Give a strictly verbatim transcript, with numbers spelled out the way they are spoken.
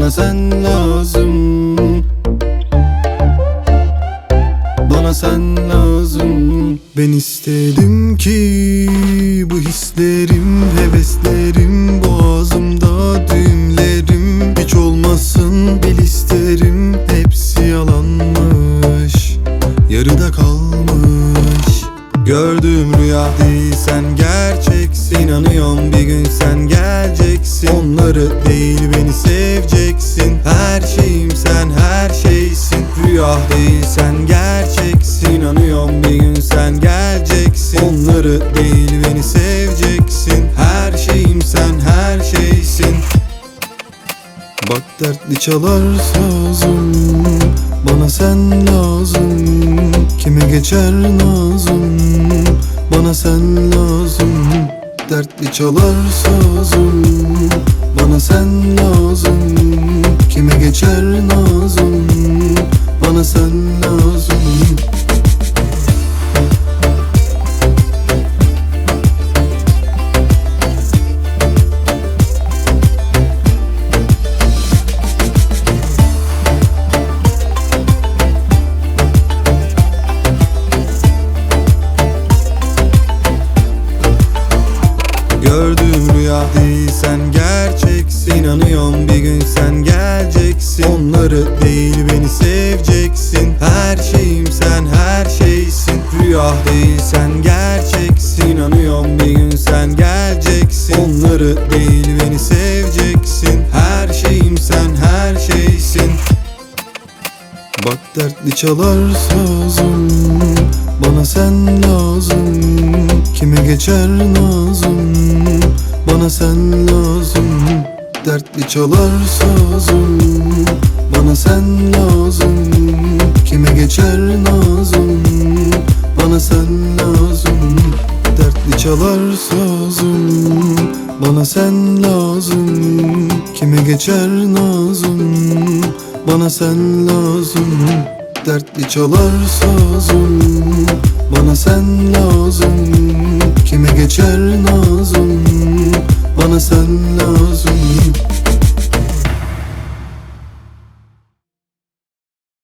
bana sen lazım. Bana sen lazım. Ben istedim ki bu hislerim, heveslerim boğazımda düğümlerim hiç olmasın bil isterim. Hepsi yalanmış, yarıda kalmış. Gördüğüm rüya değil sen gerçeksin. İnanıyorum bir gün sen geleceksin. Onları değil beni seveceksin. Her şeyim sen, her şeysin. Rüya değil sen gerçeksin. İnanıyorum bir gün sen geleceksin. Onları değil beni seveceksin. Her şeyim sen, her şeysin. Bak dertli çalar sazım, bana sen lazım. Kime geçer nazım, bana sen lazım. Dertli çalar sazım, bana sen lazım. Kime geçer nazım, bana sen lazım. Gördüğüm rüya değil sen gerçeksin. İnanıyorum bir gün sen geleceksin. Onları değil beni seveceksin. Her şeyim sen, her şeysin. Rüya değil sen gerçeksin. İnanıyorum bir gün sen geleceksin. Onları değil beni seveceksin. Her şeyim sen, her şeysin. Bak dertli çalar sazım, bana sen lazım. Kime geçer nazım, bana sen lazım. Dertli çalar sazım, bana sen lazım. Kime geçer nazım, bana sen lazım. Dertli çalar sazım, bana sen lazım. Kime geçer nazım, bana sen lazım. Dertli çalar sazım, bana sen lazım. Kime geçer nazım, bana sen lazım.